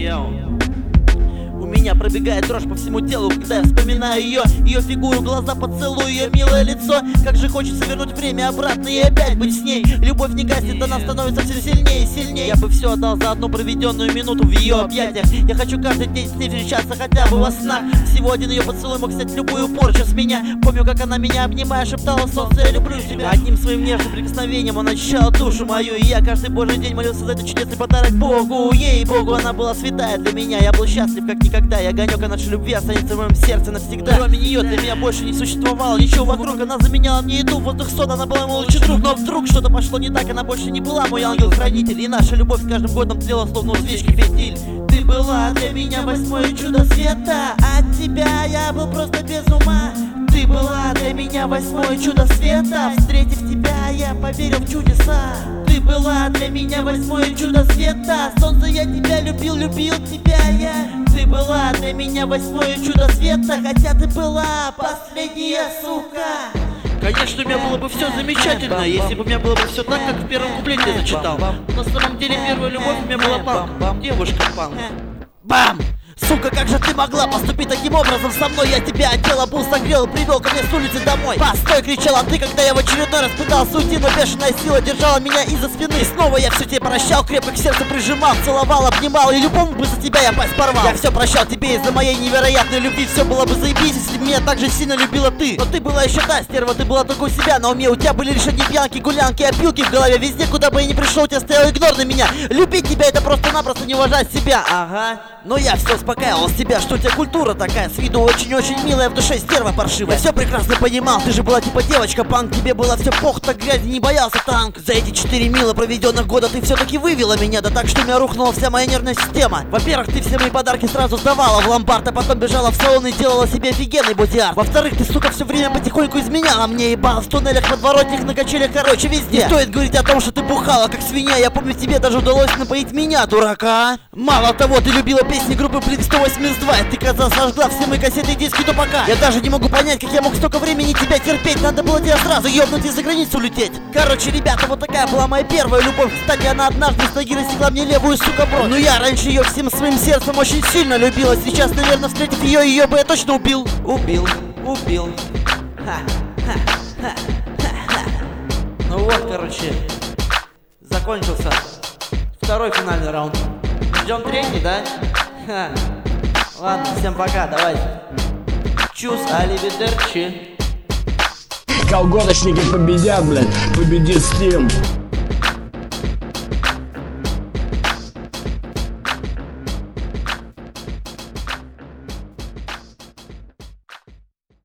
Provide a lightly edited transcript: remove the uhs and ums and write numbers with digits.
У меня пробегает дрожь по всему телу, когда я вспоминаю ее фигуру, глаза поцелую, ее милое лицо. Как же хочется вернуть время обратно и опять быть с ней. Любовь не гаснет, она становится все сильнее и сильнее. Я бы все отдал за одну проведенную минуту в ее объятиях. Я хочу каждый день с ней встречаться хотя бы во снах. Всего один ее поцелуй мог снять любую порчу с меня. Помню, как она меня обнимая шептала: солнце, я люблю тебя. Одним своим нежным прикосновением она очищала душу мою. И я каждый божий день молился за этот чудесный подарок Богу. Ей-богу, она была святая для меня. Я был счастлив как никогда, и огонек нашей любви останется в моем сердце навсегда. Кроме нее для меня больше не существовало ничего вокруг. Она заменяла мне еду, воздух, сон, она была мой лучший друг. Но вдруг что-то пошло не так, она больше не была мой ангел-хранитель. И наша любовь с каждым годом тлела, словно у свечки фитиль. Ты была для меня восьмое чудо света. От тебя я был просто без ума. Ты была для меня восьмое чудо света. Встретив тебя, я поверил в чудеса. Ты была для меня восьмое чудо света. Солнце, я тебя любил, любил тебя я. Ты была для меня восьмое чудо света. Хотя ты была последняя, сука. Конечно, у меня было бы все замечательно, если бы у меня было бы все так, как в первом куплете я зачитал. На самом деле первая любовь у меня была панк. Девушка-панк. Бам! Сука, как же ты могла поступить таким образом со мной? Я тебя одел, обул, согрел, привел ко мне с улицы домой. Постой, кричала ты, когда я в очередной раз пытался уйти, но бешеная сила держала меня из-за спины. Снова я все тебе прощал, крепко к сердцу прижимал, целовал, обнимал, и любому бы за тебя я пасть порвал. Я все прощал тебе из-за моей невероятной любви. Все было бы заебись, если бы меня так же сильно любила ты. Но ты была еще та стерва, ты была только у себя на уме. У тебя были лишь одни пьянки, гулянки, опилки в голове. Везде, куда бы я ни пришел, у тебя стоял игнор на меня. Любить тебя — это просто-напросто не уважать себя. Ага. Но я все успокаивал себя, что у тебя культура такая, с виду очень-очень милая, в душе стерва паршивая. Я все прекрасно понимал, ты же была типа девочка-панк. Тебе было все пох, так грязи, не боялся танк. За эти 4 мило проведенных года ты все-таки вывела меня, да так, что у меня рухнула вся моя нервная система. Во-первых, ты все мои подарки сразу сдавала в ломбард, а потом бежала в салон и делала себе офигенный бодиарт. Во-вторых, ты, сука, все время потихоньку изменяла мне, ебала в туннелях, подворотнях, на качелях, короче, везде. Не стоит говорить о том, что ты бухала, как свинья. Я помню, тебе даже удалось напоить меня, дурака. Мало того, ты любила песни группы Blink 182. Ты, казалось, сожгла все мои кассеты и диски до пока. Я даже не могу понять, как я мог столько времени тебя терпеть. Надо было тебя сразу ёбнуть и за границу улететь. Короче, ребята, вот такая была моя первая любовь. Кстати, она однажды с ноги рассекла мне левую, сука, бровь. Но я раньше ее всем своим сердцем очень сильно любила. Сейчас, наверное, встретив ее бы я точно убил. Убил. Ну вот, короче, закончился второй финальный раунд. Ждем третий, да? Ладно, всем пока, давайте. Чус, аливидерчи. Колготочники победят, блядь, победит Steam.